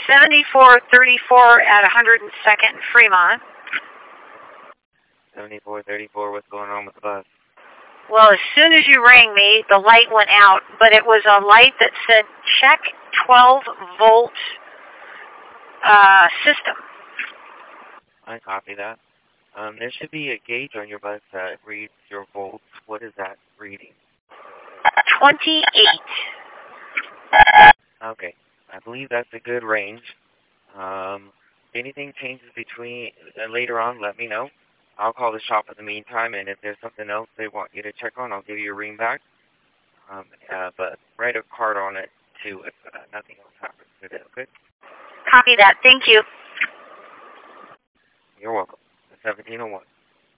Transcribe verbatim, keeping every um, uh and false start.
seventy-four thirty-four at one hundred second and Fremont. seventy-four thirty-four, what's going on with the bus? Well, as soon as you rang me, the light went out, but it was a light that said check twelve volt uh, system. I copy that. Um, there should be a gauge on your bus that reads your volts. What is that reading? twenty-eight. Okay. I believe that's a good range. Um, if anything changes between uh, later on, let me know. I'll call the shop in the meantime, and if there's something else they want you to check on, I'll give you a ring back. Um, uh, but write a card on it, too, if uh, nothing else happens with it, okay? Copy that. Thank you. You're welcome. seventeen oh one.